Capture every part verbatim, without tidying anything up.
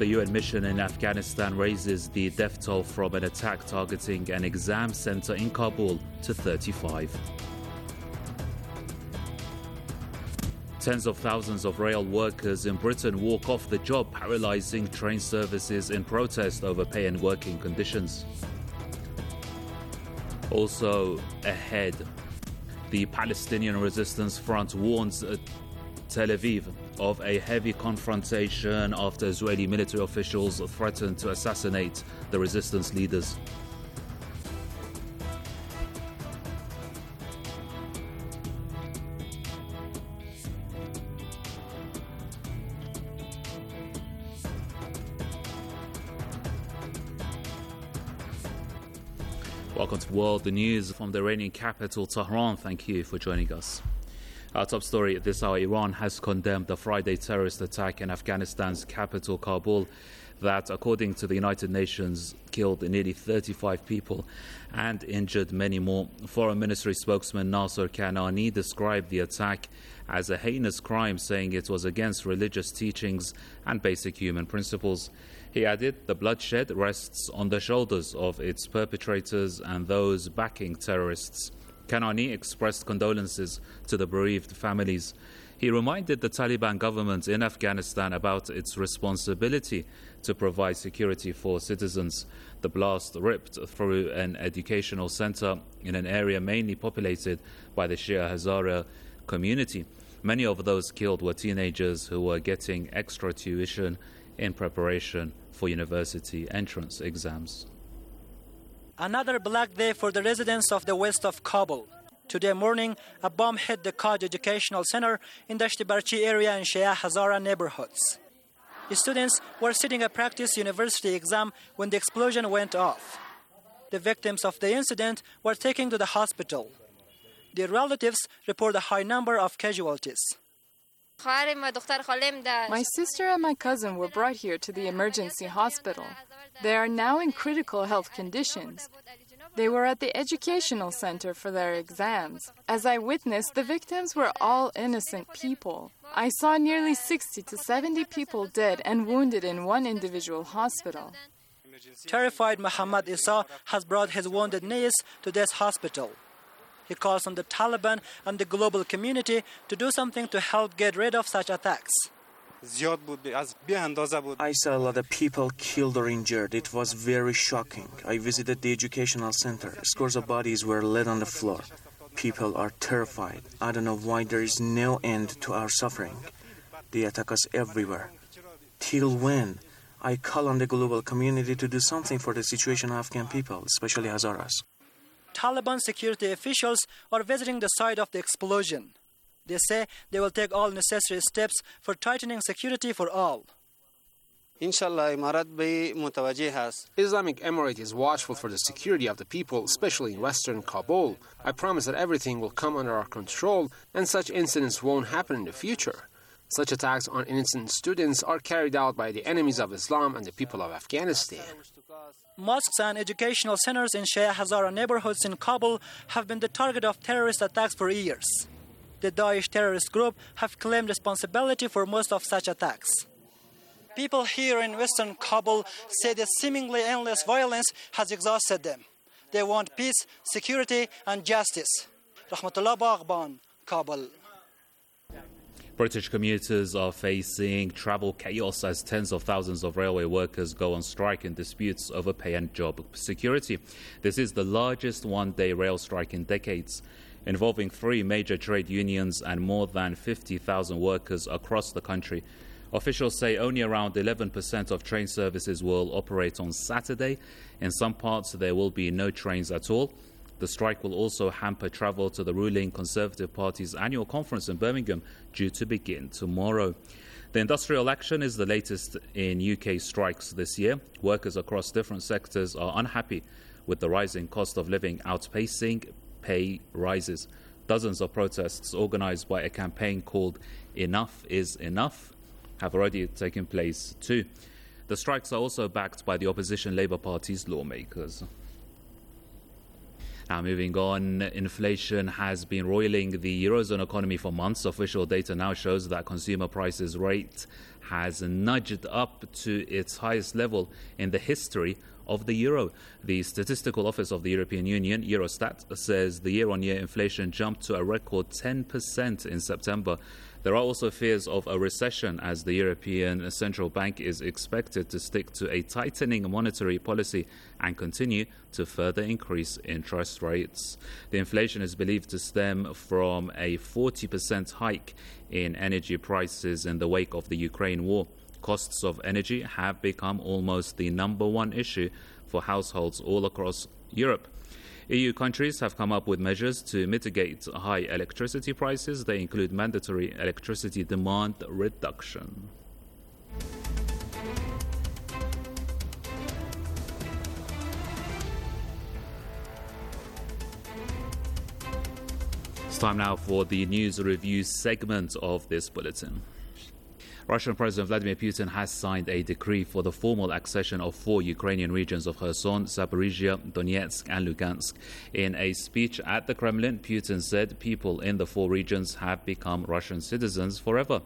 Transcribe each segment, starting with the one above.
The U N mission in Afghanistan raises the death toll from an attack targeting an exam center in Kabul to thirty-five. Tens of thousands of rail workers in Britain walk off the job, paralysing train services in protest over pay and working conditions. Also ahead, the Palestinian Resistance Front warns uh, Tel Aviv of a heavy confrontation after Israeli military officials threatened to assassinate the resistance leaders. Welcome to World News from the Iranian capital, Tehran. Thank you for joining us. Our top story at this hour: Iran has condemned the Friday terrorist attack in Afghanistan's capital, Kabul, that, according to the United Nations, killed nearly thirty-five people and injured many more. Foreign Ministry spokesman Nasser Kanani described the attack as a heinous crime, saying it was against religious teachings and basic human principles. He added the bloodshed rests on the shoulders of its perpetrators and those backing terrorists. Kanani expressed condolences to the bereaved families. He reminded the Taliban government in Afghanistan about its responsibility to provide security for citizens. The blast ripped through an educational center in an area mainly populated by the Shia Hazara community. Many of those killed were teenagers who were getting extra tuition in preparation for university entrance exams. Another black day for the residents of the west of Kabul. Today morning, a bomb hit the Kaj Educational Center in the Shtibarchi area in Shia Hazara neighborhoods. The students were sitting a practice university exam when the explosion went off. The victims of the incident were taken to the hospital. Their relatives report a high number of casualties. My sister and my cousin were brought here to the emergency hospital. They are now in critical health conditions. They were at the educational center for their exams. As I witnessed, the victims were all innocent people. I saw nearly sixty to seventy people dead and wounded in one individual hospital. Terrified Muhammad Isa has brought his wounded niece to this hospital. He calls on the Taliban and the global community to do something to help get rid of such attacks. I saw a lot of people killed or injured. It was very shocking. I visited the educational center. Scores of bodies were laid on the floor. People are terrified. I don't know why there is no end to our suffering. They attack us everywhere. Till when? I call on the global community to do something for the situation of Afghan people, especially Hazaras. Taliban security officials are visiting the site of the explosion. They say they will take all necessary steps for tightening security for all. Islamic Emirate is watchful for the security of the people, especially in western Kabul. I promise that everything will come under our control and such incidents won't happen in the future. Such attacks on innocent students are carried out by the enemies of Islam and the people of Afghanistan. Mosques and educational centers in Shia Hazara neighborhoods in Kabul have been the target of terrorist attacks for years. The Daesh terrorist group have claimed responsibility for most of such attacks. People here in western Kabul say the seemingly endless violence has exhausted them. They want peace, security, and justice. Rahmatullah Baghban, Kabul. British commuters are facing travel chaos as tens of thousands of railway workers go on strike in disputes over pay and job security. This is the largest one-day rail strike in decades, involving three major trade unions and more than fifty thousand workers across the country. Officials say only around eleven percent of train services will operate on Saturday. In some parts, there will be no trains at all. The strike will also hamper travel to the ruling Conservative Party's annual conference in Birmingham, due to begin tomorrow. The industrial action is the latest in U K strikes this year. Workers across different sectors are unhappy with the rising cost of living outpacing pay rises. Dozens of protests organised by a campaign called Enough is Enough have already taken place too. The strikes are also backed by the opposition Labour Party's lawmakers. Now, moving on, inflation has been roiling the Eurozone economy for months. Official data now shows that consumer prices rate has nudged up to its highest level in the history of the euro. The Statistical Office of the European Union, Eurostat, says the year-on-year inflation jumped to a record ten percent in September. There are also fears of a recession as the European Central Bank is expected to stick to a tightening monetary policy and continue to further increase interest rates. The inflation is believed to stem from a forty percent hike in energy prices in the wake of the Ukraine war. Costs of energy have become almost the number one issue for households all across Europe. E U countries have come up with measures to mitigate high electricity prices. They include mandatory electricity demand reduction. It's time now for the news review segment of this bulletin. Russian President Vladimir Putin has signed a decree for the formal accession of four Ukrainian regions of Kherson, Zaporizhia, Donetsk and Lugansk. In a speech at the Kremlin, Putin said people in the four regions have become Russian citizens forever.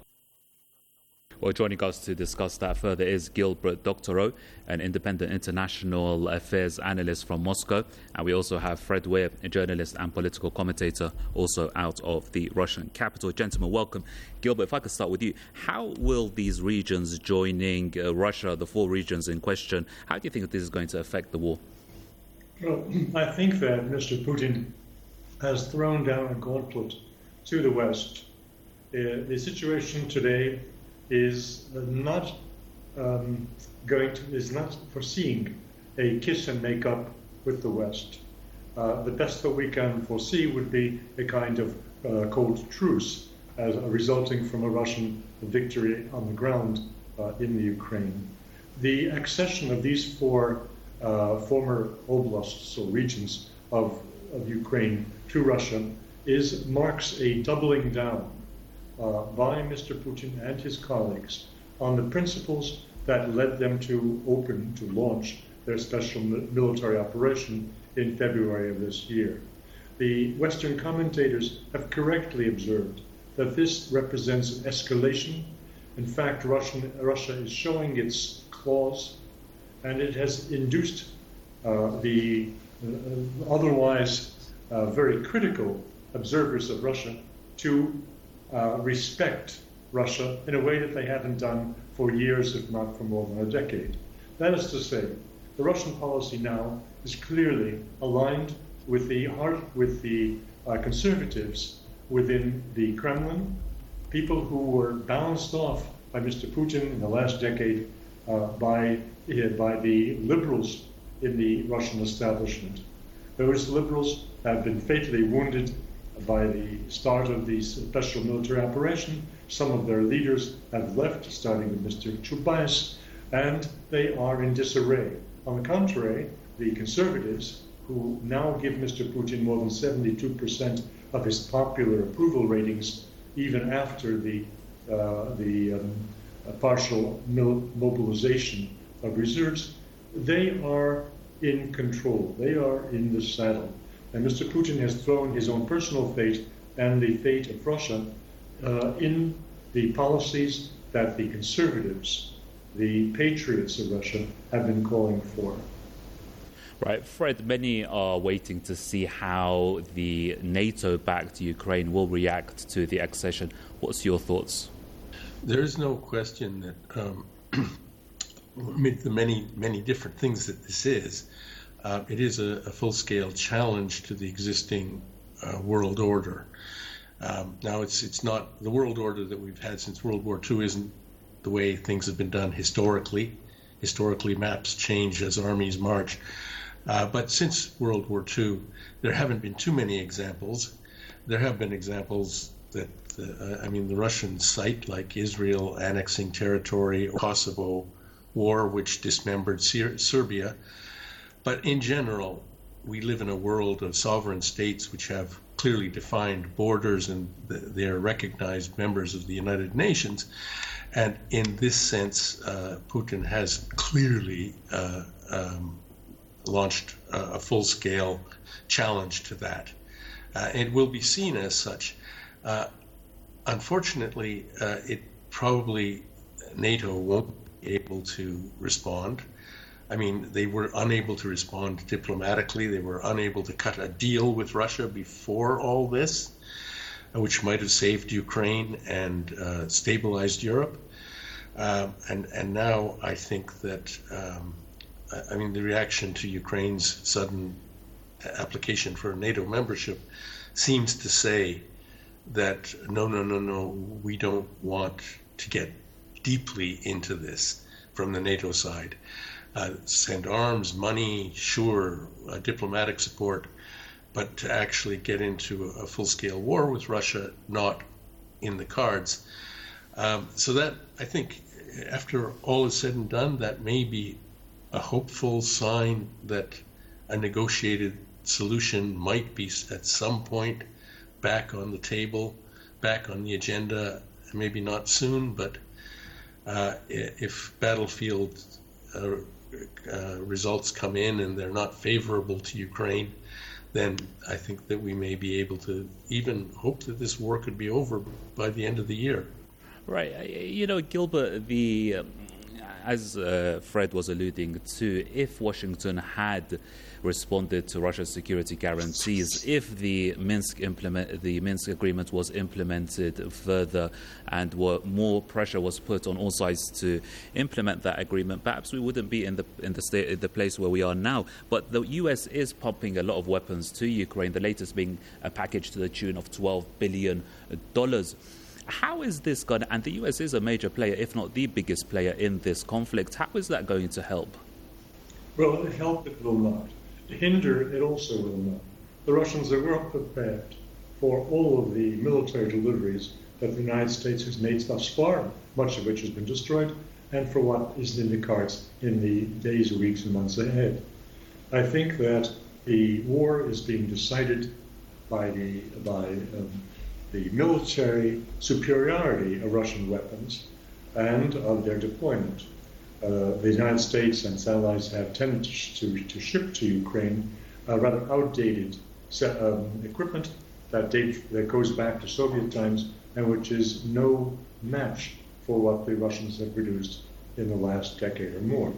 Well, joining us to discuss that further is Gilbert Doctorow, an independent international affairs analyst from Moscow. And we also have Fred Weir, a journalist and political commentator, also out of the Russian capital. Gentlemen, welcome. Gilbert, if I could start with you, how will these regions joining uh, Russia, the four regions in question, how do you think this is going to affect the war? Well, I think that Mister Putin has thrown down a gauntlet to the West. Uh, the situation today is not um, going to, is not foreseeing a kiss and make up with the West. Uh, the best that we can foresee would be a kind of uh, cold truce as uh, resulting from a Russian victory on the ground uh, in the Ukraine. The accession of these four uh, former oblasts or regions of, of Ukraine to Russia is marks a doubling down Uh, by Mister Putin and his colleagues on the principles that led them to open, to launch their special military operation in February of this year. The Western commentators have correctly observed that this represents an escalation. In fact, Russian, Russia is showing its claws, and it has induced uh, the uh, otherwise uh, very critical observers of Russia to Uh, respect Russia in a way that they haven't done for years, if not for more than a decade. That is to say, the Russian policy now is clearly aligned with the heart, with the uh, conservatives within the Kremlin, people who were bounced off by Mister Putin in the last decade uh, by, uh, by the liberals in the Russian establishment. Those liberals have been fatally wounded by the start of the special military operation. Some of their leaders have left, starting with Mister Chubais, and they are in disarray. On the contrary, the conservatives, who now give Mister Putin more than seventy-two percent of his popular approval ratings, even after the, uh, the um, partial mil- mobilization of reserves, they are in control. They are in the saddle. And Mister Putin has thrown his own personal fate and the fate of Russia uh, in the policies that the conservatives, the patriots of Russia, have been calling for. Right, Fred, many are waiting to see how the NATO-backed Ukraine will react to the accession. What's your thoughts? There is no question that um, amid the many, many different things that this is, Uh, it is a, a full-scale challenge to the existing uh, world order. Um, now, it's it's not the world order that we've had since World War Two isn't the way things have been done historically. Historically, maps change as armies march. Uh, but since World War Two, there haven't been too many examples. There have been examples that, uh, I mean, the Russians cite, like Israel annexing territory, or Kosovo war, which dismembered Ser- Serbia. But in general, we live in a world of sovereign states which have clearly defined borders, and they are recognized members of the United Nations. And in this sense, uh, Putin has clearly uh, um, launched a, a full-scale challenge to that. Uh, it will be seen as such. Uh, unfortunately, uh, it probably NATO won't be able to respond. I mean, they were unable to respond diplomatically. They were unable to cut a deal with Russia before all this, which might have saved Ukraine and uh, stabilized Europe. Um, and, and now I think that, um, I mean, the reaction to Ukraine's sudden application for NATO membership seems to say that, no, no, no, no, we don't want to get deeply into this from the NATO side. Uh, send arms, money, sure, uh, diplomatic support, but to actually get into a full-scale war with Russia, not in the cards. Um, so that, I think, after all is said and done, that may be a hopeful sign that a negotiated solution might be at some point back on the table, back on the agenda, maybe not soon, but uh, if battlefield uh, uh, results come in and they're not favorable to Ukraine, then I think that we may be able to even hope that this war could be over by the end of the year. Right. You know, Gilbert, the um, as uh, Fred was alluding to, if Washington had responded to Russia's security guarantees, if the Minsk implement the Minsk agreement was implemented further, and were, more pressure was put on all sides to implement that agreement, perhaps we wouldn't be in the in the state in the place where we are now. But the U S is pumping a lot of weapons to Ukraine. The latest being a package to the tune of twelve billion dollars. How is this going to, and the U S is a major player, if not the biggest player in this conflict, how is that going to help? Well, help it will not. Hinder it also will not. The Russians are well prepared for all of the military deliveries that the United States has made thus far, much of which has been destroyed, and for what is in the cards in the days, weeks, and months ahead. I think that the war is being decided by the by um, the military superiority of Russian weapons and of their deployment. Uh, the United States and its allies have tended to, to ship to Ukraine uh, rather outdated set, um, equipment that, date, that goes back to Soviet times and which is no match for what the Russians have produced in the last decade or more.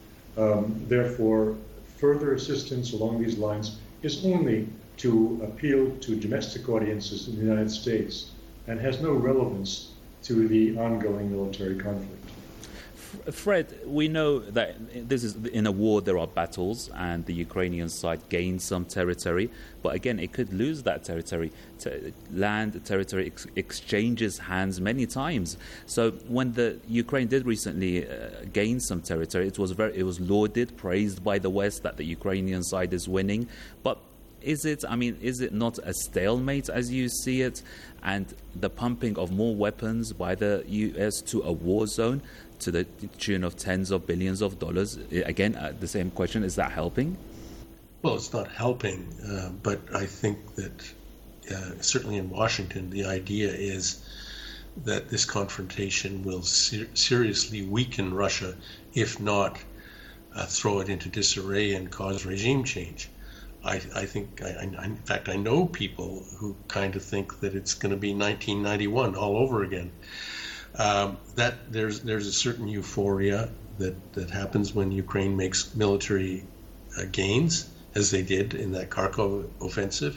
Um, therefore, further assistance along these lines is only to appeal to domestic audiences in the United States and has no relevance to the ongoing military conflict. Fred, we know that this is in a war there are battles and the Ukrainian side gains some territory, but again it could lose that territory. T- land territory ex- exchanges hands many times. So when the Ukraine did recently uh, gain some territory, it was very it was lauded, praised by the West that the Ukrainian side is winning, but Is it, I mean, is it not a stalemate as you see it, and the pumping of more weapons by the U S to a war zone to the tune of tens of billions of dollars? Again, uh, the same question, is that helping? Well, it's not helping, uh, but I think that uh, certainly in Washington, the idea is that this confrontation will ser- seriously weaken Russia, if not uh, throw it into disarray and cause regime change. I, I think, I, I, in fact, I know people who kind of think that it's going to be nineteen ninety-one all over again. Um, that there's there's a certain euphoria that, that happens when Ukraine makes military uh, gains, as they did in that Kharkov offensive.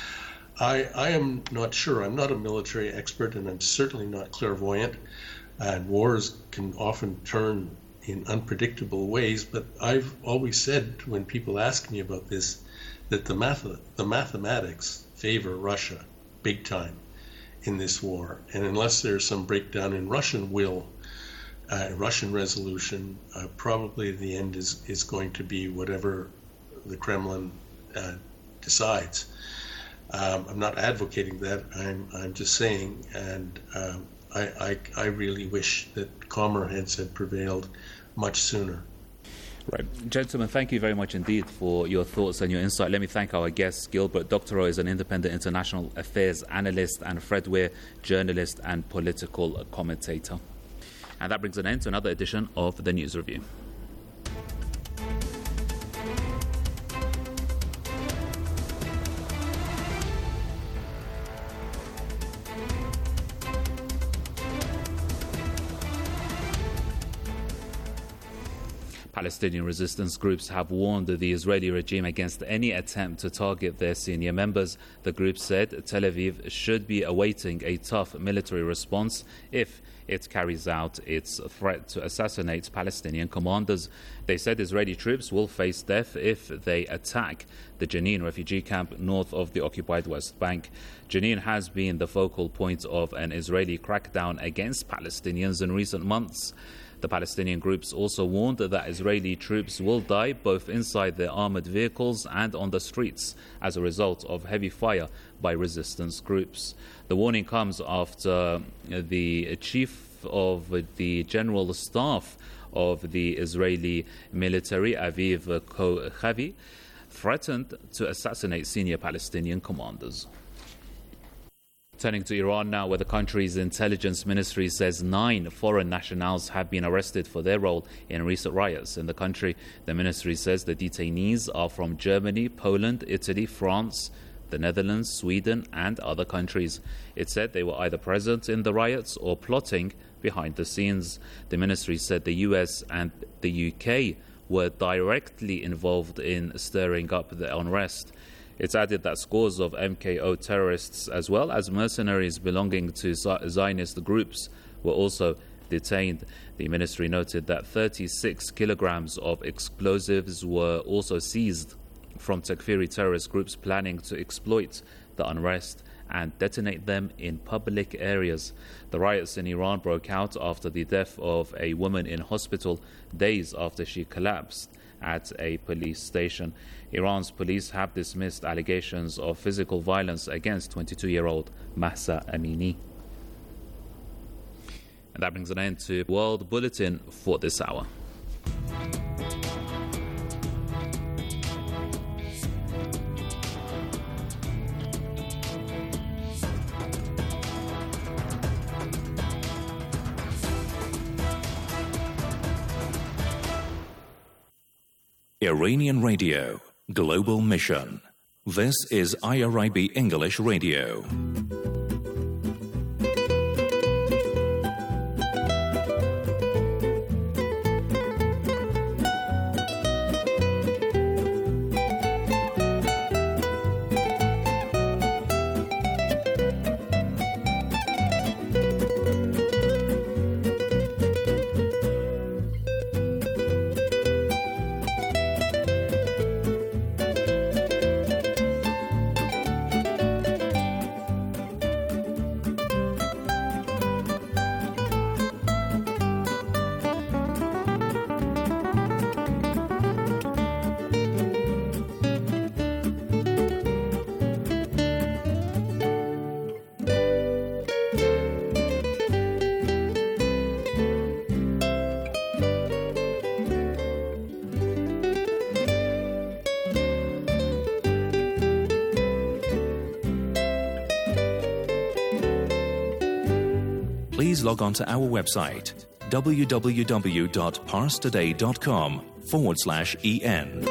I, I am not sure. I'm not a military expert, and I'm certainly not clairvoyant. And wars can often turn in unpredictable ways. But I've always said when people ask me about this, that the math the mathematics favor Russia big time in this war, and unless there's some breakdown in Russian will, uh, Russian resolution, uh, probably the end is is going to be whatever the Kremlin uh, decides. Um, I'm not advocating that. I'm I'm just saying, and um, I, I I really wish that calmer heads had prevailed much sooner. Right. Gentlemen, thank you very much indeed for your thoughts and your insight. Let me thank our guests. Gilbert Doctorow is an independent international affairs analyst, and Fred Weir, journalist and political commentator. And that brings an end to another edition of the News Review. Palestinian resistance groups have warned the Israeli regime against any attempt to target their senior members. The group said Tel Aviv should be awaiting a tough military response if it carries out its threat to assassinate Palestinian commanders. They said Israeli troops will face death if they attack the Jenin refugee camp north of the occupied West Bank. Jenin has been the focal point of an Israeli crackdown against Palestinians in recent months. The Palestinian groups also warned that Israeli troops will die both inside their armored vehicles and on the streets as a result of heavy fire by resistance groups. The warning comes after the chief of the general staff of the Israeli military, Aviv Kochavi, threatened to assassinate senior Palestinian commanders. Turning to Iran now, where the country's intelligence ministry says nine foreign nationals have been arrested for their role in recent riots in the country. The ministry says the detainees are from Germany, Poland, Italy, France, the Netherlands, Sweden and other countries. It said they were either present in the riots or plotting behind the scenes. The ministry said the U S and the U K were directly involved in stirring up the unrest. It's added that scores of M K O terrorists as well as mercenaries belonging to Zionist groups were also detained. The ministry noted that thirty-six kilograms of explosives were also seized from Takfiri terrorist groups planning to exploit the unrest and detonate them in public areas. The riots in Iran broke out after the death of a woman in hospital days after she collapsed at a police station. Iran's police have dismissed allegations of physical violence against twenty-two-year-old Mahsa Amini. And that brings an end to World Bulletin for this hour. Iranian Radio, Global Mission. This is I R I B English Radio. Please log on to our website, www.parstoday.com forward slash en.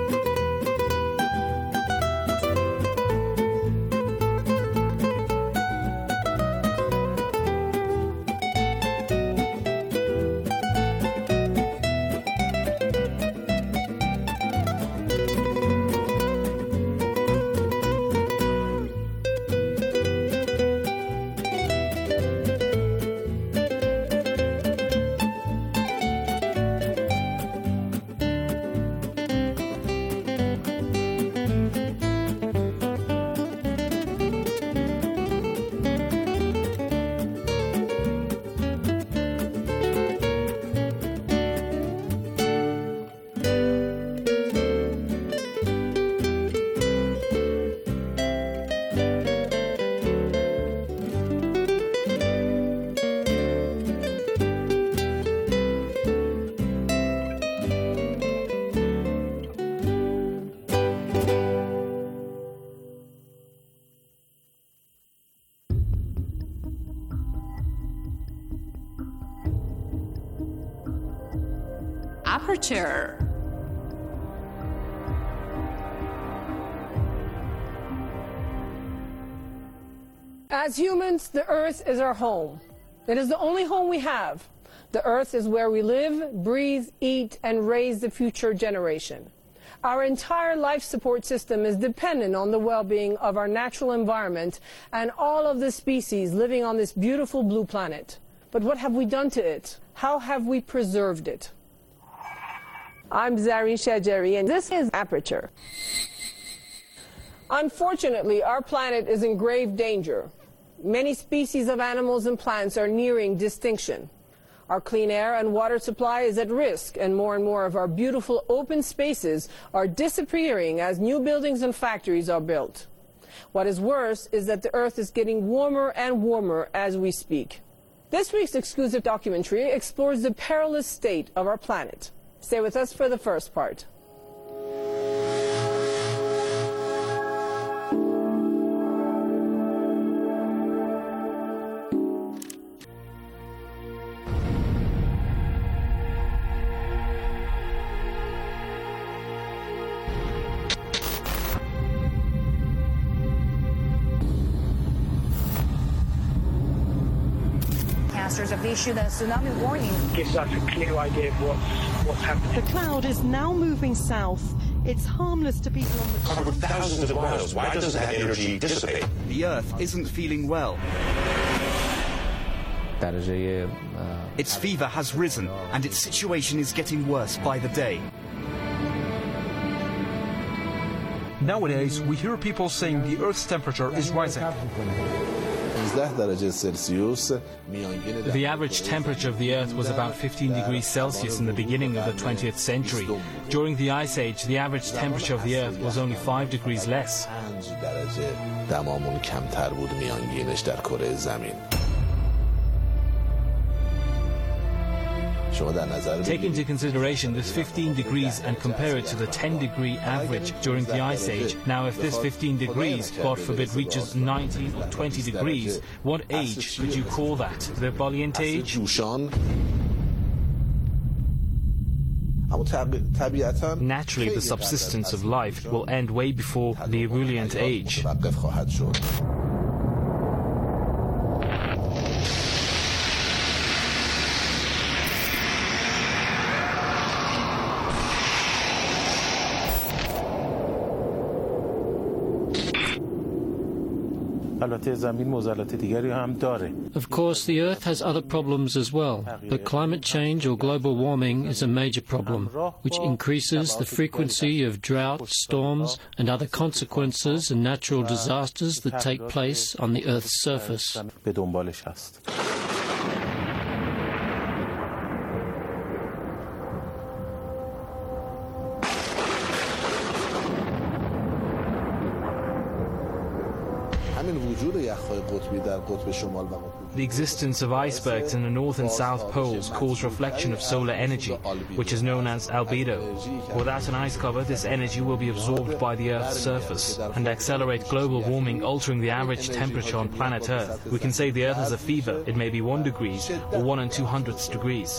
Aperture. As humans, the earth is our home. It is the only home we have. The Earth is where we live, breathe, eat, and raise the future generation. Our entire life support system is dependent on the well-being of our natural environment and all of the species living on this beautiful blue planet. But what have we done to it? How have we preserved it? I'm Zareen Shajeri, and this is Aperture. Unfortunately, our planet is in grave danger. Many species of animals and plants are nearing extinction. Our clean air and water supply is at risk, and more and more of our beautiful open spaces are disappearing as new buildings and factories are built. What is worse is that the Earth is getting warmer and warmer as we speak. This week's exclusive documentary explores the perilous state of our planet. Stay with us for the first part. Have issued a tsunami warning. Gives us a clear idea of what's, what's happening. The cloud is now moving south. It's harmless to people on the covered thousands of miles. Why doesn't that energy dissipate? The Earth isn't feeling well. Its fever has risen, and its situation is getting worse by the day. Nowadays, we hear people saying the Earth's temperature is rising. The average temperature of the Earth was about fifteen degrees Celsius in the beginning of the twentieth century. During the Ice Age, the average temperature of the Earth was only five degrees less. Take into consideration this fifteen degrees and compare it to the ten degree average during the Ice Age. Now, if this fifteen degrees, God forbid, reaches nineteen or twenty degrees, what age could you call that? The ebullient age? Naturally, the subsistence of life will end way before the ebullient age. Of course, the Earth has other problems as well, but climate change or global warming is a major problem, which increases the frequency of drought, storms, and other consequences and natural disasters that take place on the Earth's surface. The existence of icebergs in the North and South Poles causes reflection of solar energy, which is known as albedo. Without an ice cover, this energy will be absorbed by the Earth's surface and accelerate global warming, altering the average temperature on planet Earth. We can say the Earth has a fever. It may be one degree or one and two hundredths degrees.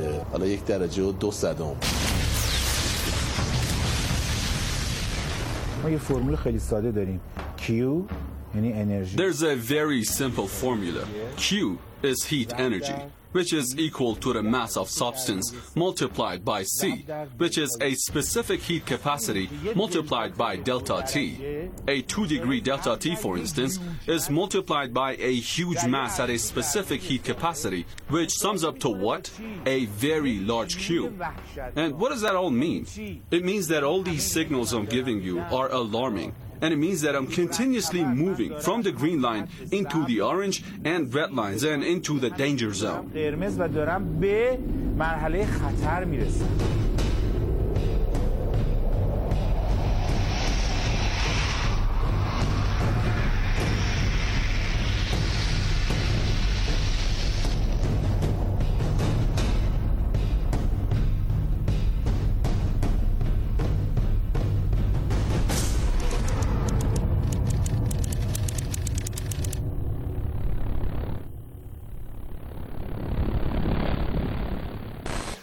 Q There's a very simple formula. Q is heat energy, which is equal to the mass of substance multiplied by C, which is a specific heat capacity multiplied by delta T. A two degree delta T, for instance, is multiplied by a huge mass at a specific heat capacity, which sums up to what? A very large Q. And what does that all mean? It means that all these signals I'm giving you are alarming. And it means that I'm continuously moving from the green line into the orange and red lines and into the danger zone.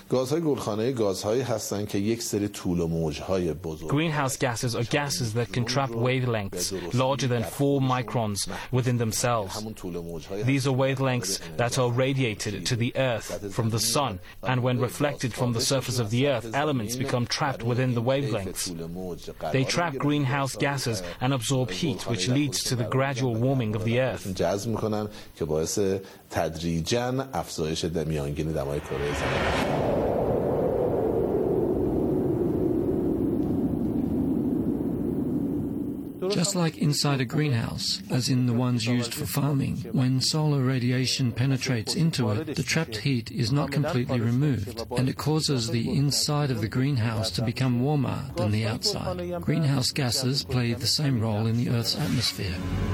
گازهای گلخانه‌ای گازهایی هستند که یک سری طول و موج‌های بزرگ. Greenhouse gases are gases that can trap wavelengths larger than four microns within themselves. These are wavelengths that are radiated to the earth from the sun, and when reflected from the surface of the earth, elements become trapped within the wavelengths. They trap greenhouse gases and absorb heat, which leads to the gradual warming of the earth. جذب می‌کنن که باعث تدریجاً افزایش میانگین دمای کره زمین. Just like inside a greenhouse, as in the ones used for farming, when solar radiation penetrates into it, the trapped heat is not completely removed, and it causes the inside of the greenhouse to become warmer than the outside. Greenhouse gases play the same role in the Earth's atmosphere.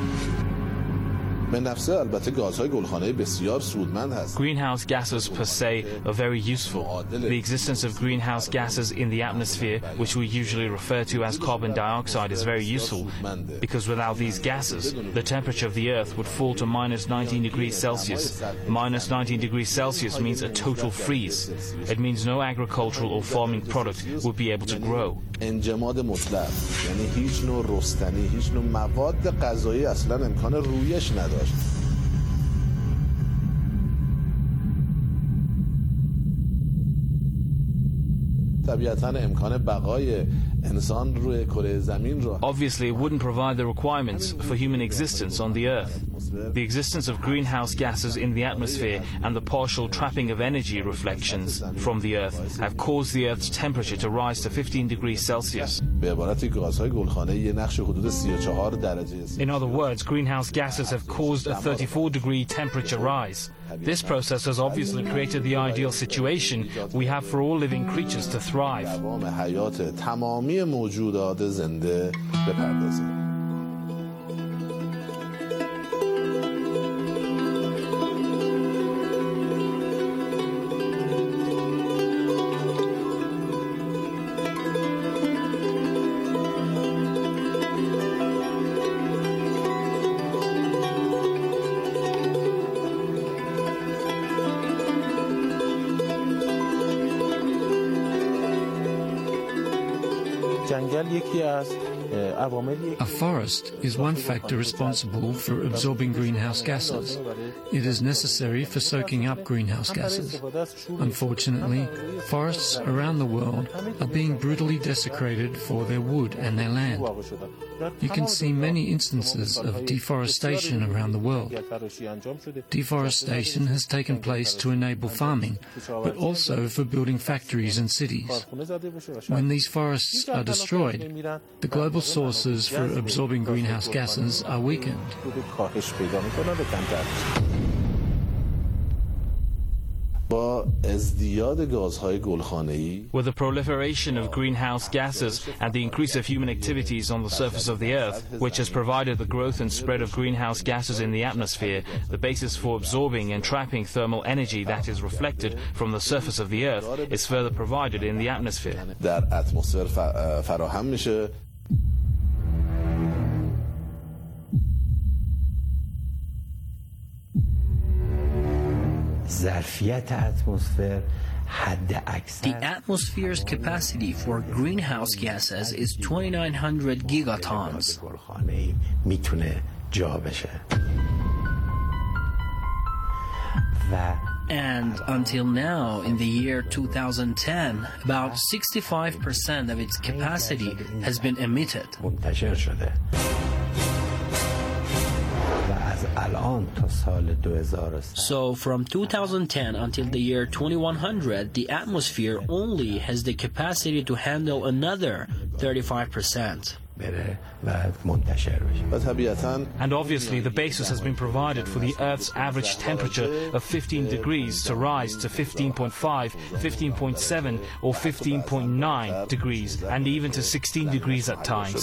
Greenhouse gases per se are very useful. The existence of greenhouse gases in the atmosphere, which we usually refer to as carbon dioxide, is very useful because without these gases, the temperature of the Earth would fall to minus nineteen degrees Celsius. Minus nineteen degrees Celsius means a total freeze. It means no agricultural or farming product would be able to grow. انجماد مطلق، یعنی هیچ نوع رستنی، هیچ نوع مواد غذایی اصلا امکان رویش نداشت. طبیعتاً امکان بقای انسان روی کره زمین رو Obviously, it wouldn't provide the requirements for human existence on the Earth. The existence of greenhouse gases in the atmosphere and the partial trapping of energy reflections from the Earth have caused the Earth's temperature to rise to fifteen degrees Celsius. به عبارتی گازهای گلخانه‌ای یه نقش حدود سی و چهار درجه است. In other words, greenhouse gases have caused a thirty-four degree temperature rise. This process has obviously created the ideal situation we have for all living creatures to thrive. دوام حیات تمامی موجودات زنده بپردازیم. A forest is one factor responsible for absorbing greenhouse gases. It is necessary for soaking up greenhouse gases. Unfortunately, forests around the world are being brutally desecrated for their wood and their land. You can see many instances of deforestation around the world. Deforestation has taken place to enable farming, but also for building factories and cities. When these forests are destroyed, the global sources for absorbing greenhouse gases are weakened. With the proliferation of greenhouse gases and the increase of human activities on the surface of the Earth, which has provided the growth and spread of greenhouse gases in the atmosphere, the basis for absorbing and trapping thermal energy that is reflected from the surface of the Earth is further provided in the atmosphere. The atmosphere's capacity for greenhouse gases is twenty-nine hundred gigatons. And until now, in the year two thousand ten, about sixty-five percent of its capacity has been emitted. So from two thousand ten until the year twenty-one hundred, the atmosphere only has the capacity to handle another thirty-five percent. And obviously the basis has been provided for the Earth's average temperature of fifteen degrees to rise to fifteen point five, fifteen point seven or fifteen point nine degrees, and even to sixteen degrees at times.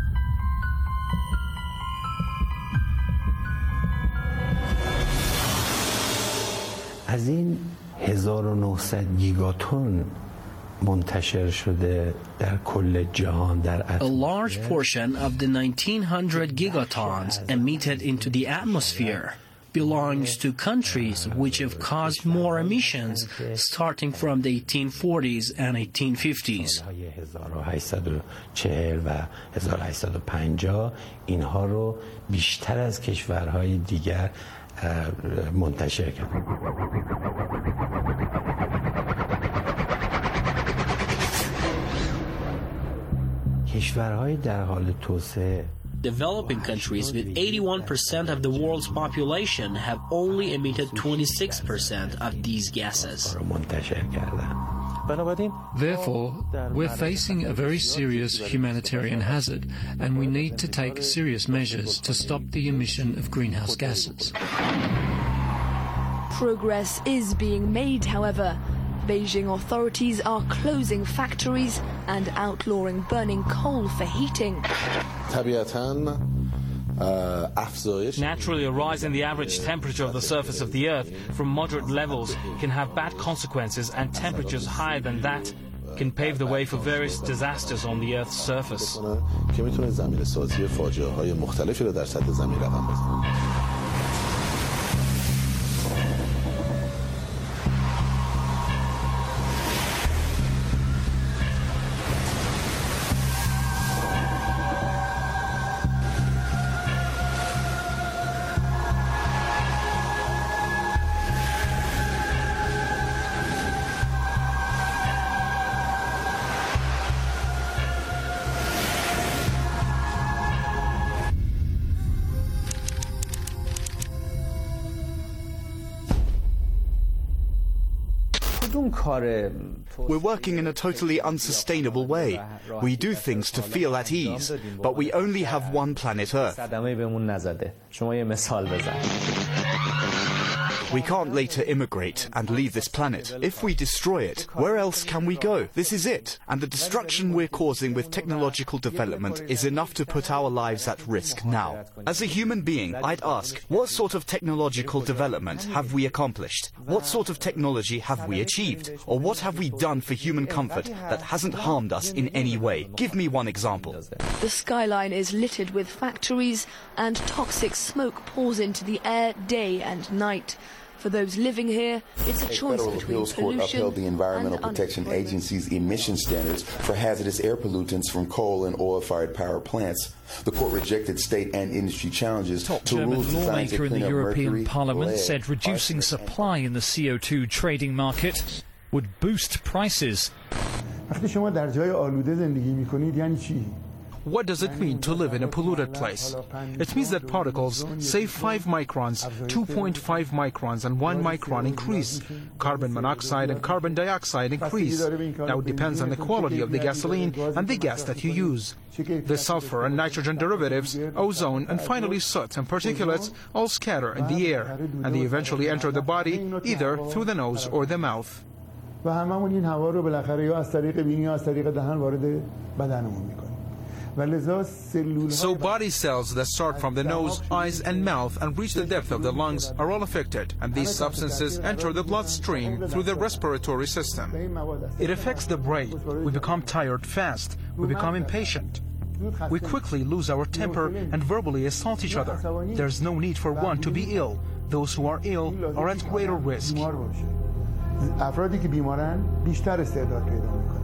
از این هزار و نهصد گیگاتن منتشر شده در کل جهان در A large portion of the nineteen hundred gigatons emitted into the atmosphere belongs to countries which have caused more emissions starting from the eighteen forties and eighteen fifties. هزار و هشتصد و چهل و هزار و هشتصد و پنجاه اینها رو بیشتر از کشورهای دیگر منتشر کرد. کشورهای در حال توسعه Developing countries with eighty-one percent of the world's population have only emitted twenty-six percent of these gases. Therefore, we're facing a very serious humanitarian hazard, and we need to take serious measures to stop the emission of greenhouse gases. Progress is being made, however. Beijing authorities are closing factories and outlawing burning coal for heating. Naturally, a rise in the average temperature of the surface of the Earth from moderate levels can have bad consequences, and temperatures higher than that can pave the way for various disasters on the Earth's surface. We're working in a totally unsustainable way. We do things to feel at ease, but we only have one planet Earth. We can't later immigrate and leave this planet. If we destroy it, where else can we go? This is it. And the destruction we're causing with technological development is enough to put our lives at risk now. As a human being, I'd ask, what sort of technological development have we accomplished? What sort of technology have we achieved? Or what have we done for human comfort that hasn't harmed us in any way? Give me one example. The skyline is littered with factories, and toxic smoke pours into the air day and night. For those living here, it's a choice between Hills Court pollution upheld the Environmental and Protection Agency's emission standards for hazardous air pollutants from coal and oil-fired power plants. The court rejected state and industry challenges Top to German rules designed to lawmaker in clean the up European mercury, Parliament lead, said reducing supply in the C O two trading market would boost prices. What does it mean to live in a polluted place? It means that particles, say five microns, two point five microns and one micron increase. Carbon monoxide and carbon dioxide increase. Now it depends on the quality of the gasoline and the gas that you use. The sulfur and nitrogen derivatives, ozone, and finally soot and particulates all scatter in the air, and they eventually enter the body either through the nose or the mouth. So body cells that start from the nose, eyes and mouth and reach the depth of the lungs are all affected, and these substances enter the bloodstream through the respiratory system. It affects the brain. We become tired fast. We become impatient. We quickly lose our temper and verbally assault each other. There's no need for one to be ill. Those who are ill are at greater risk. افرادی که بیمارن بیشتر استعداد پیدا میکنن.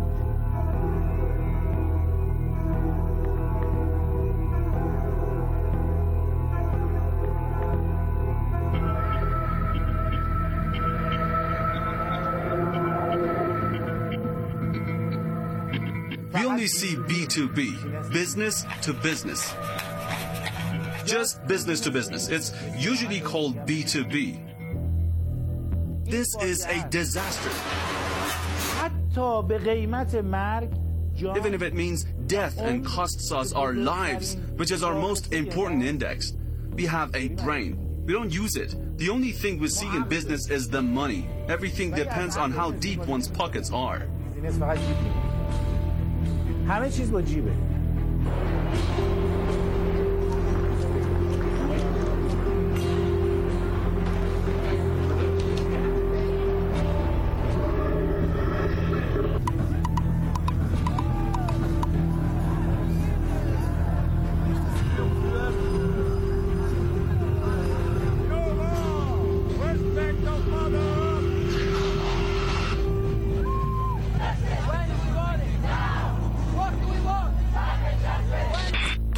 We only see B two B, business to business. Just business to business. It's usually called B two B. This is a disaster. Even if it means death and costs us our lives, which is our most important index. We have a brain. We don't use it. The only thing we see in business is the money. Everything depends on how deep one's pockets are. همه چیز با جیبه. We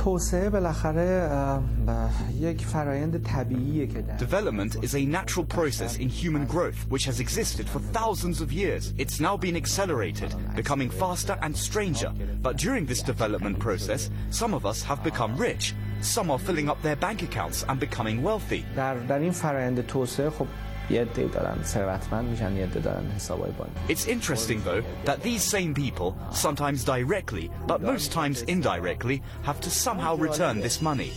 Development is a natural process in human growth which has existed for thousands of years. It's now been accelerated, becoming faster and stranger. But during this development process, some of us have become rich. Some are filling up their bank accounts and becoming wealthy. It's interesting, though, that these same people, sometimes directly, but most times indirectly, have to somehow return this money.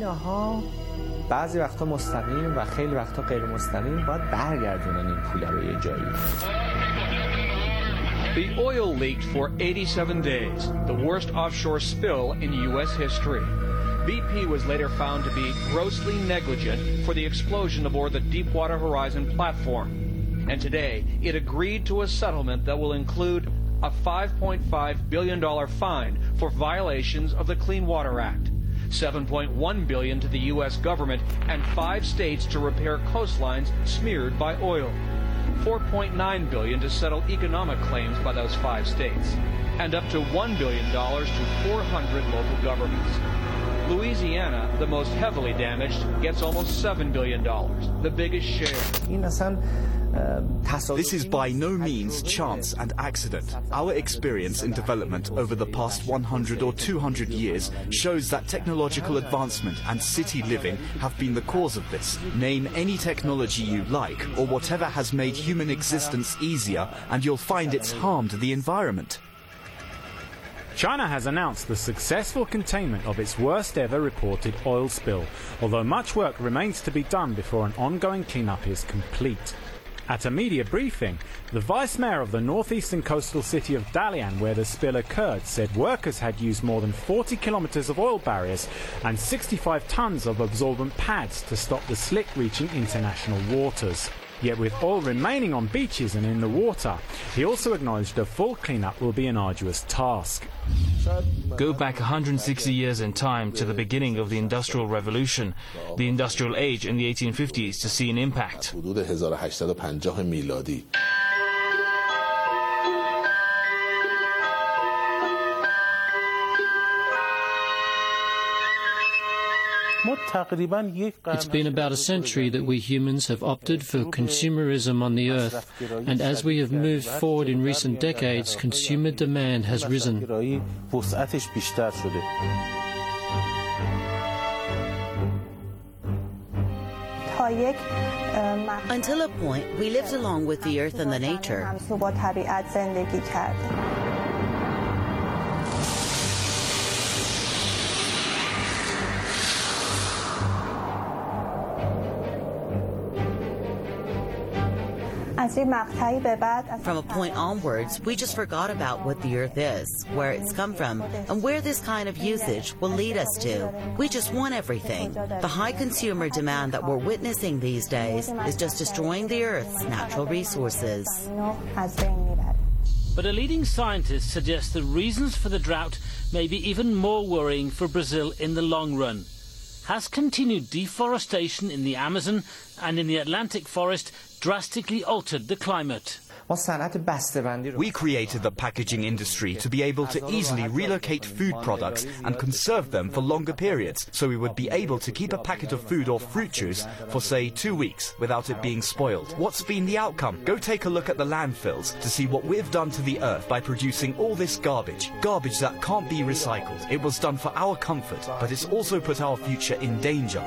The oil leaked for eighty-seven days, the worst offshore spill in U S history. B P was later found to be grossly negligent for the explosion aboard the Deepwater Horizon platform. And today, it agreed to a settlement that will include a five point five billion dollars fine for violations of the Clean Water Act, seven point one billion dollars to the U S government, and five states to repair coastlines smeared by oil, four point nine billion dollars to settle economic claims by those five states, and up to one billion dollars to four hundred local governments. Louisiana, the most heavily damaged, gets almost seven billion dollars, the biggest share. This is by no means chance and accident. Our experience in development over the past one hundred or two hundred years shows that technological advancement and city living have been the cause of this. Name any technology you like, or whatever has made human existence easier, and you'll find it's harmed the environment. China has announced the successful containment of its worst ever reported oil spill, although much work remains to be done before an ongoing cleanup is complete. At a media briefing, the vice mayor of the northeastern coastal city of Dalian, where the spill occurred, said workers had used more than forty kilometers of oil barriers and sixty-five tons of absorbent pads to stop the slick reaching international waters. Yet with oil remaining on beaches and in the water, he also acknowledged a full cleanup will be an arduous task. Go back one hundred sixty years in time to the beginning of the Industrial Revolution, the Industrial Age in the eighteen fifties, to see an impact. It's been about a century that we humans have opted for consumerism on the earth, and as we have moved forward in recent decades, consumer demand has risen. Until a point, we lived along with the earth and the nature. From a point onwards, we just forgot about what the earth is, where it's come from, and where this kind of usage will lead us to. We just want everything. The high consumer demand that we're witnessing these days is just destroying the earth's natural resources. But a leading scientist suggests the reasons for the drought may be even more worrying for Brazil in the long run. Has continued deforestation in the Amazon and in the Atlantic forest drastically altered the climate? We created the packaging industry to be able to easily relocate food products and conserve them for longer periods, so we would be able to keep a packet of food or fruit juice for, say, two weeks without it being spoiled. What's been the outcome? Go take a look at the landfills to see what we've done to the earth by producing all this garbage. Garbage that can't be recycled. It was done for our comfort, but it's also put our future in danger.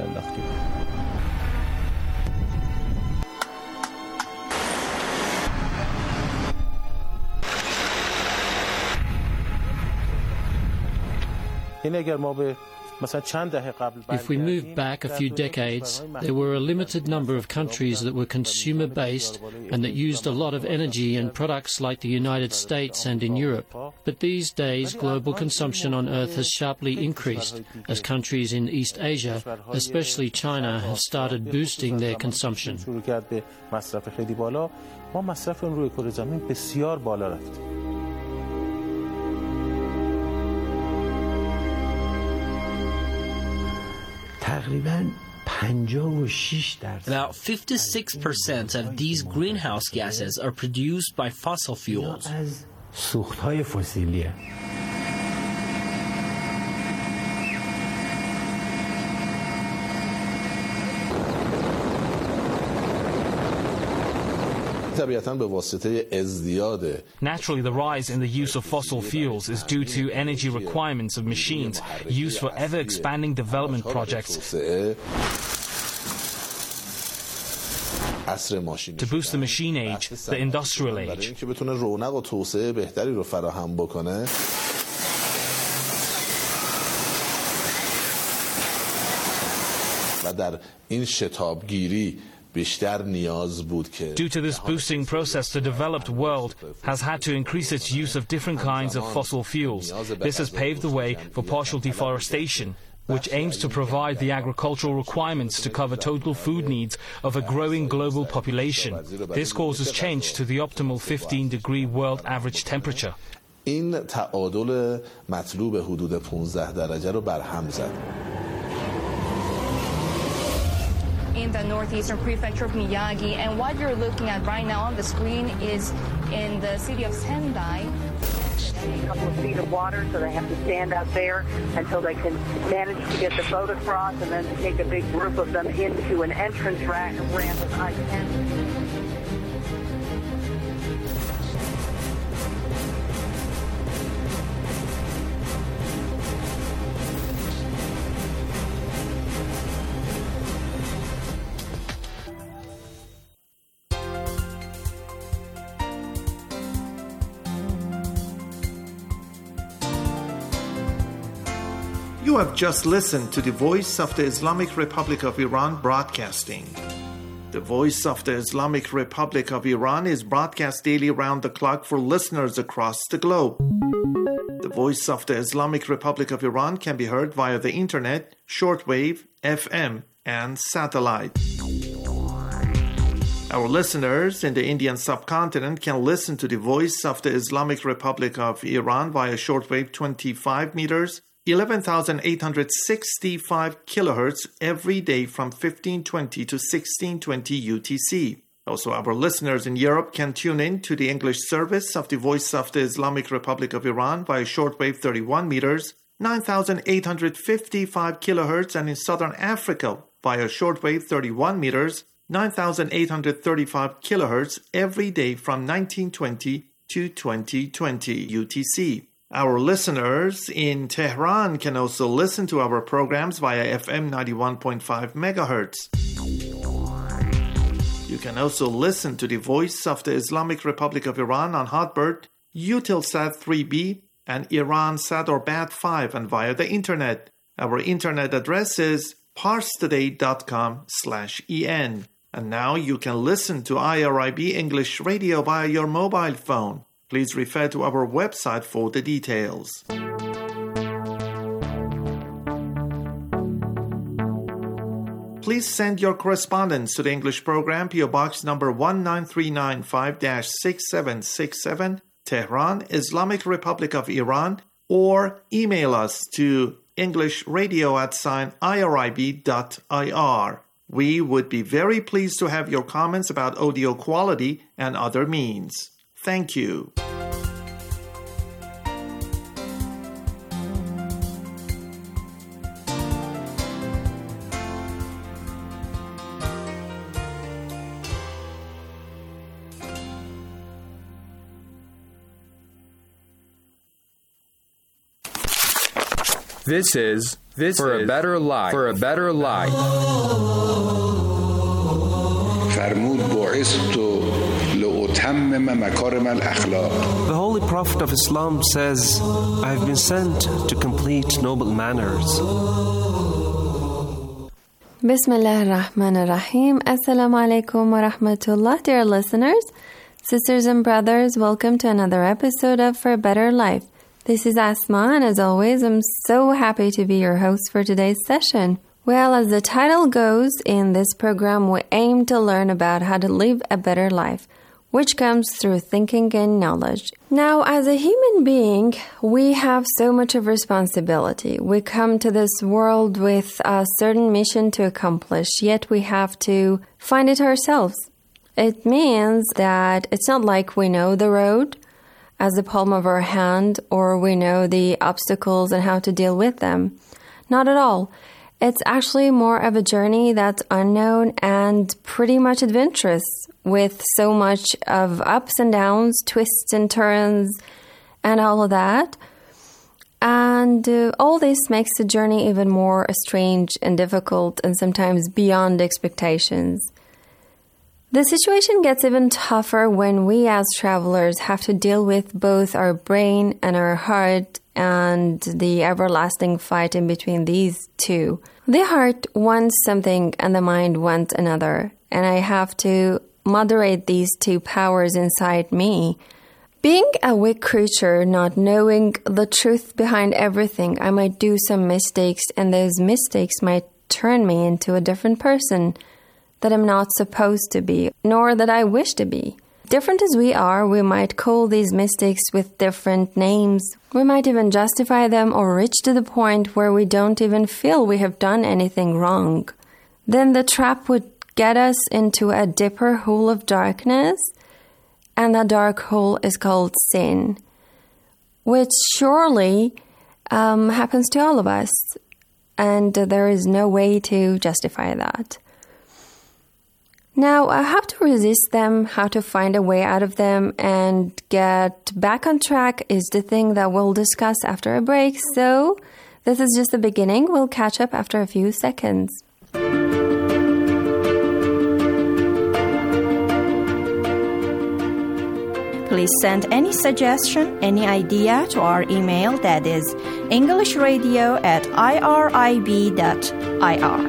If we move back a few decades, there were a limited number of countries that were consumer-based and that used a lot of energy in products like the United States and in Europe. But these days, global consumption on Earth has sharply increased as countries in East Asia, especially China, have started boosting their consumption. About fifty-six percent of these greenhouse gases are produced by fossil fuels. Naturally, the rise in the use of fossil fuels is due to energy requirements of machines used for ever-expanding development projects. To boost the machine age, the industrial age. Due to this boosting process, the developed world has had to increase its use of different kinds of fossil fuels. This has paved the way for partial deforestation, which aims to provide the agricultural requirements to cover total food needs of a growing global population. This causes change to the optimal fifteen degree world average temperature. این تعادل مطلوب حدود پانزده درجه رو برهم زد. In the northeastern prefecture of Miyagi, and what you're looking at right now on the screen is in the city of Sendai. A couple of feet of water, so they have to stand out there until they can manage to get the boat across, and then take a big group of them into an entrance ramp with I ten. You have just listened to the Voice of the Islamic Republic of Iran broadcasting. The Voice of the Islamic Republic of Iran is broadcast daily round the clock for listeners across the globe. The Voice of the Islamic Republic of Iran can be heard via the internet, shortwave, F M, and satellite. Our listeners in the Indian subcontinent can listen to the Voice of the Islamic Republic of Iran via shortwave twenty-five meters, eleven thousand eight hundred sixty-five kilohertz every day from fifteen twenty to sixteen twenty U T C. Also, our listeners in Europe can tune in to the English service of the Voice of the Islamic Republic of Iran via shortwave thirty-one meters, nine thousand eight hundred fifty-five kilohertz, and in Southern Africa via shortwave thirty-one meters, nine thousand eight hundred thirty-five kilohertz every day from nineteen twenty to twenty twenty U T C. Our listeners in Tehran can also listen to our programs via F M ninety-one point five megahertz. You can also listen to the Voice of the Islamic Republic of Iran on Hotbird, Eutelsat three B, and Iransat or Bat five, and via the internet. Our internet address is parstoday.com slash en. And now you can listen to I R I B English Radio via your mobile phone. Please refer to our website for the details. Please send your correspondence to the English program, P O Box number one nine three nine five dash six seven six seven, Tehran, Islamic Republic of Iran, or email us to englishradio at sign irib dot ir. We would be very pleased to have your comments about audio quality and other means. Thank you. This is this for is a better life. For a better life. The Holy Prophet of Islam says, I have been sent to complete noble manners. Bismillah ar-Rahman ar-Rahim. Assalamu alaikum wa rahmatullah. Dear listeners, sisters and brothers, welcome to another episode of For a Better Life. This is Asma, and as always, I'm so happy to be your host for today's session. Well, as the title goes, in this program we aim to learn about how to live a better life, which comes through thinking and knowledge. Now, as a human being, we have so much of responsibility. We come to this world with a certain mission to accomplish, yet we have to find it ourselves. It means that it's not like we know the road as the palm of our hand, or we know the obstacles and how to deal with them. Not at all. It's actually more of a journey that's unknown and pretty much adventurous. with so much of ups and downs, twists and turns, and all of that. And uh, all this makes the journey even more strange and difficult and sometimes beyond expectations. The situation gets even tougher when we as travelers have to deal with both our brain and our heart and the everlasting fight in between these two. The heart wants something and the mind wants another, and I have to moderate these two powers inside me. Being a weak creature, not knowing the truth behind everything, I might do some mistakes, and those mistakes might turn me into a different person that I'm not supposed to be, nor that I wish to be. Different as we are, we might call these mistakes with different names. We might even justify them or reach to the point where we don't even feel we have done anything wrong. Then the trap would get us into a deeper hole of darkness, and that dark hole is called sin, which surely um, happens to all of us, and there is no way to justify that. Now, how to resist them, how to find a way out of them, and get back on track is the thing that we'll discuss after a break. So, this is just the beginning. We'll catch up after a few seconds. Please send any suggestion, any idea to our email, that is englishradio at irib dot I R.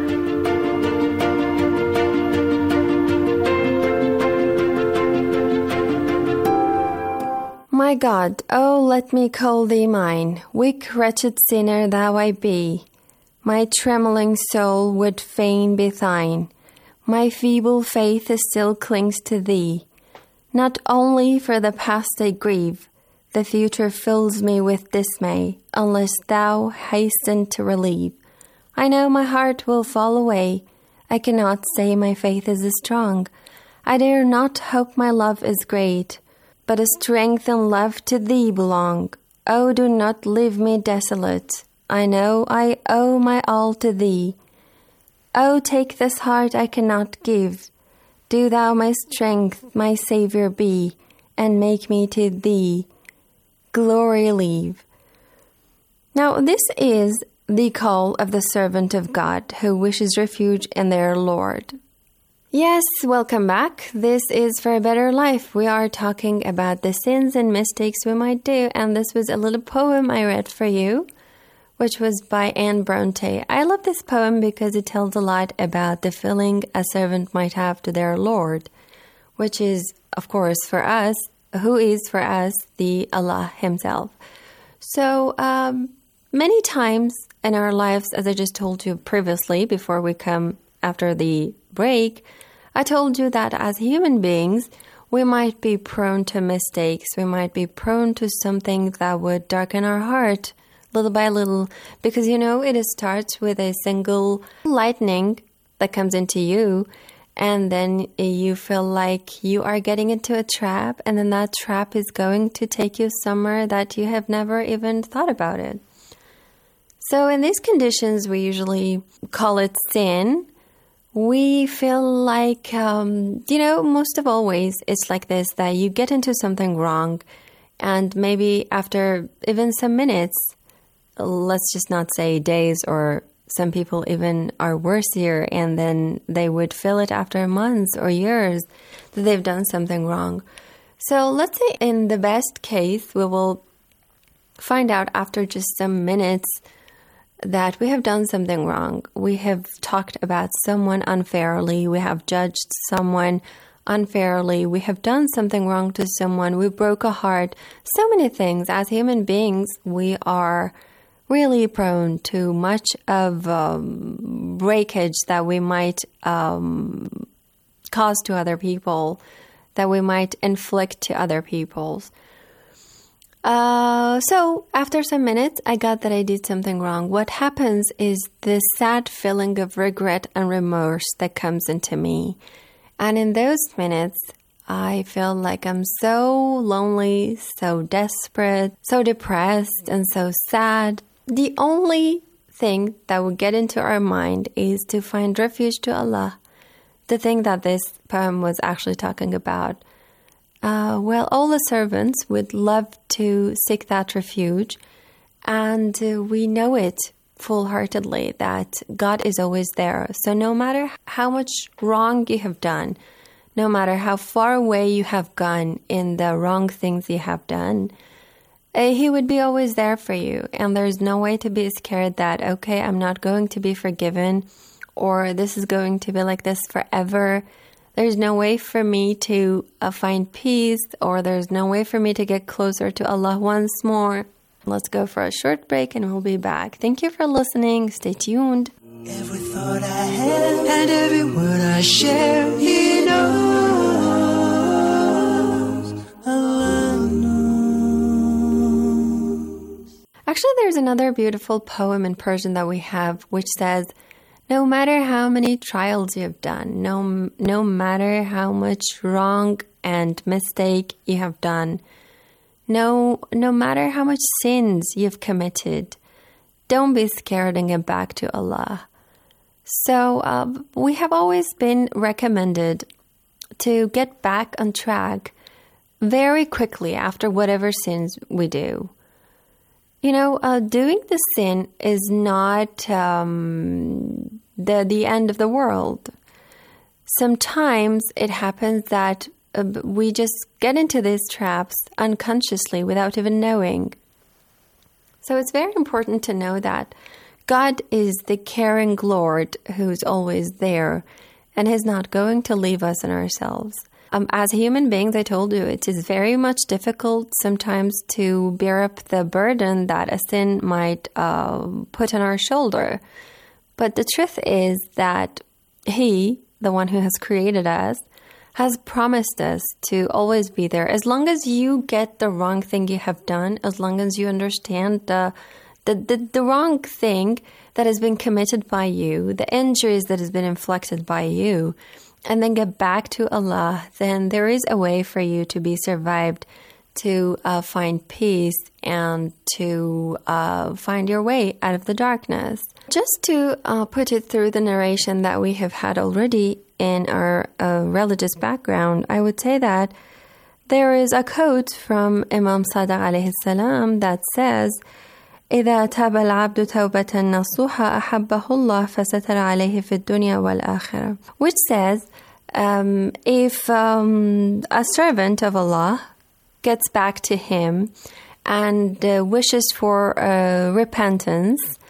My God, oh, let me call thee mine, weak, wretched sinner thou I be. My trembling soul would fain be thine. My feeble faith still clings to thee. Not only for the past I grieve, the future fills me with dismay, unless thou hasten to relieve. I know my heart will fall away. I cannot say my faith is strong. I dare not hope my love is great, but a strength and love to thee belong. Oh, do not leave me desolate. I know I owe my all to thee. Oh, take this heart I cannot give. Do thou my strength, my Saviour be, and make me to thee glory leave. Now, this is the call of the servant of God who wishes refuge in their Lord. Yes, welcome back. This is For a Better Life. We are talking about the sins and mistakes we might do, and this was a little poem I read for you, which was by Anne Bronte. I love this poem because it tells a lot about the feeling a servant might have to their Lord, which is, of course, for us, who is for us the Allah Himself. So, um, many times in our lives, as I just told you previously, before we come after the break, I told you that as human beings, we might be prone to mistakes. We might be prone to something that would darken our heart little by little, because, you know, it starts with a single lightning that comes into you, and then you feel like you are getting into a trap, and then that trap is going to take you somewhere that you have never even thought about it. So in these conditions, we usually call it sin. We feel like, um, you know, most of always, it's like this, that you get into something wrong, and maybe after even some minutes, let's just not say days, or some people even are worse here, and then they would feel it after months or years that they've done something wrong. So let's say in the best case, we will find out after just some minutes that we have done something wrong. We have talked about someone unfairly. We have judged someone unfairly. We have done something wrong to someone. We broke a heart. So many things. As human beings, we are really prone to much of um, breakage that we might um, cause to other people, that we might inflict to other people. Uh, so after some minutes, I got that I did something wrong. What happens is this sad feeling of regret and remorse that comes into me. And in those minutes, I feel like I'm so lonely, so desperate, so depressed, and so sad. The only thing that would get into our mind is to find refuge to Allah, the thing that this poem was actually talking about. Uh, well, all the servants would love to seek that refuge, and uh, we know it full-heartedly that God is always there. So no matter how much wrong you have done, no matter how far away you have gone in the wrong things you have done, uh, He would be always there for you. And there's no way to be scared that, okay, I'm not going to be forgiven, or this is going to be like this forever. There's no way for me to uh, find peace, or there's no way for me to get closer to Allah once more. Let's go for a short break and we'll be back. Thank you for listening. Stay tuned. Every thought I have and every word I share, He knows. Allah knows. Actually, there's another beautiful poem in Persian that we have, which says, no matter how many trials you have done, no, no matter how much wrong and mistake you have done, no, no matter how much sins you've committed, don't be scared and get back to Allah. So uh, we have always been recommended to get back on track very quickly after whatever sins we do. You know, uh, doing the sin is not um, the the end of the world. Sometimes it happens that uh, we just get into these traps unconsciously without even knowing. So it's very important to know that God is the caring Lord who's always there, and He's not going to leave us in ourselves. Um, as human beings, I told you, it is very much difficult sometimes to bear up the burden that a sin might uh, put on our shoulder. But the truth is that He, the one who has created us, has promised us to always be there. As long as you get the wrong thing you have done, as long as you understand the the, the, the wrong thing that has been committed by you, the injuries that has been inflicted by you, and then get back to Allah, then there is a way for you to be survived, to uh, find peace, and to uh, find your way out of the darkness. Just to uh, put it through the narration that we have had already in our uh, religious background, I would say that there is a quote from Imam Sadiq alayhi salam that says, إذا تاب العبد توبة نصوحة أحبه الله فستر عليه في الدنيا والآخرة, which says, um, if um, a servant of Allah gets back to Him and uh, wishes for uh, repentance,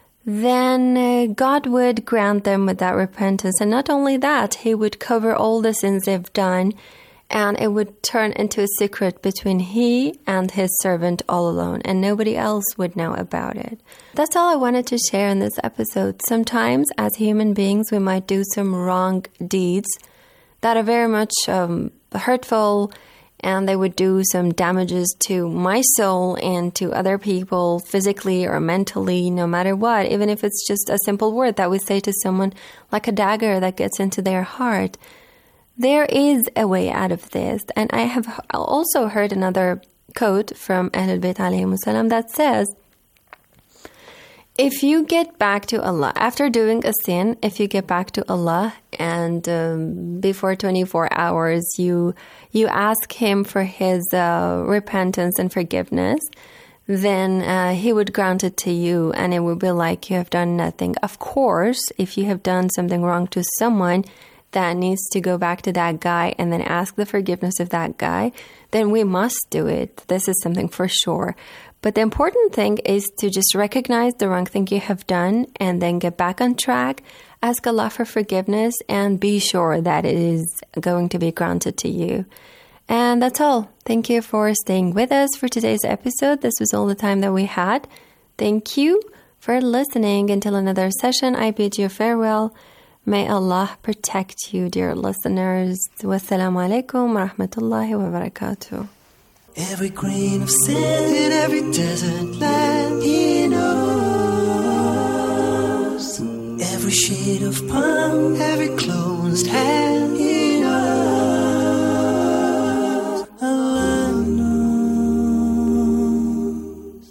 then uh, God would grant them with that repentance. And not only that, He would cover all the sins they've done, and it would turn into a secret between He and His servant all alone, and nobody else would know about it. That's all I wanted to share in this episode. Sometimes, as human beings, we might do some wrong deeds that are very much um, hurtful, and they would do some damages to my soul and to other people physically or mentally, no matter what, even if it's just a simple word that we say to someone, like a dagger that gets into their heart. There is a way out of this. And I have also heard another quote from Ahlul Bayt alayhimus salam that says, if you get back to Allah, after doing a sin, if you get back to Allah and um, before twenty-four hours you you ask Him for His uh, repentance and forgiveness, then uh, He would grant it to you, and it would be like you have done nothing. Of course, if you have done something wrong to someone that needs to go back to that guy and then ask the forgiveness of that guy, then we must do it. This is something for sure. But the important thing is to just recognize the wrong thing you have done and then get back on track, ask Allah for forgiveness, and be sure that it is going to be granted to you. And that's all. Thank you for staying with us for today's episode. This was all the time that we had. Thank you for listening. Until another session, I bid you farewell. May Allah protect you, dear listeners. Wassalamu alaikum wa rahmatullahi wa barakatuh. Every grain of sand in every desert land, He knows. Every shade of palm, every closed hand, He knows. Allah knows.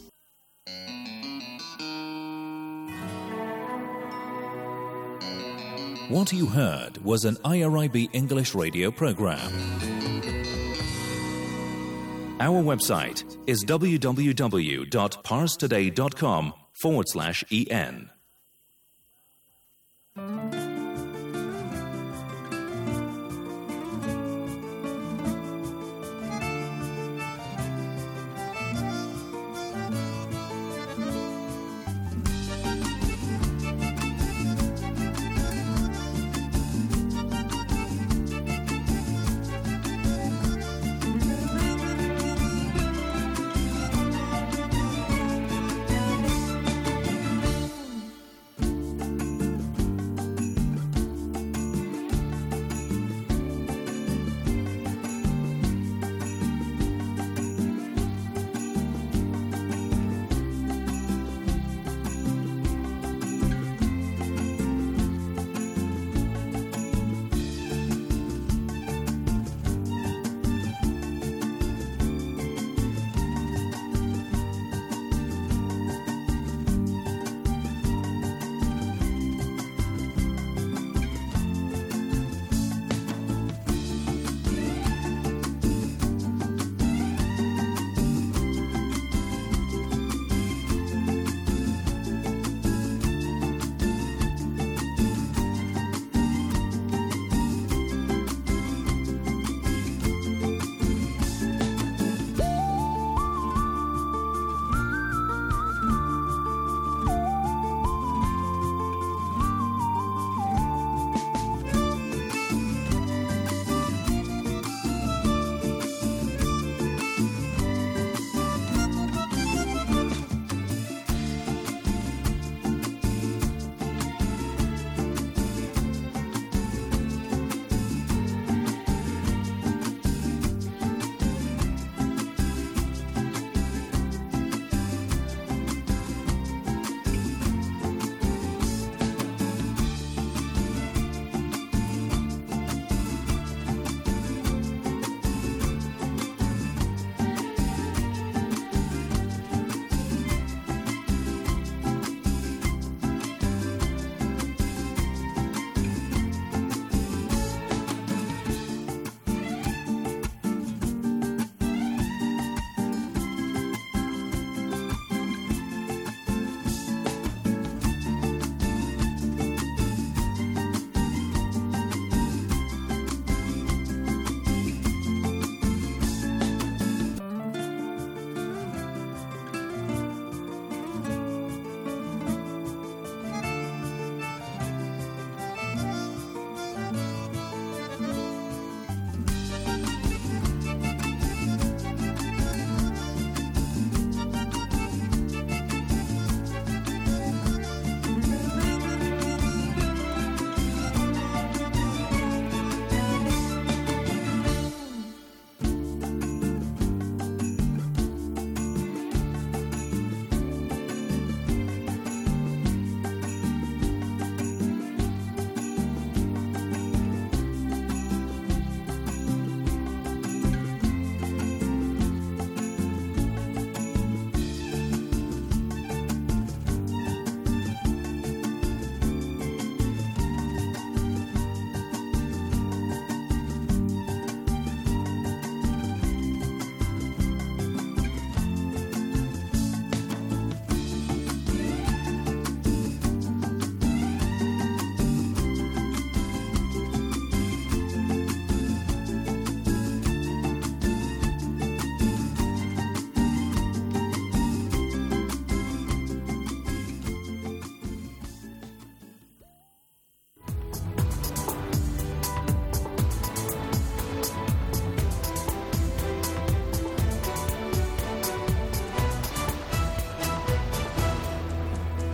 What you heard was an I R I B English radio program. Our website is www.parstoday.com forward slash en.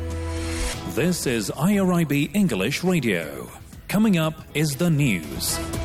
This is I R I B English Radio. Coming up is the news.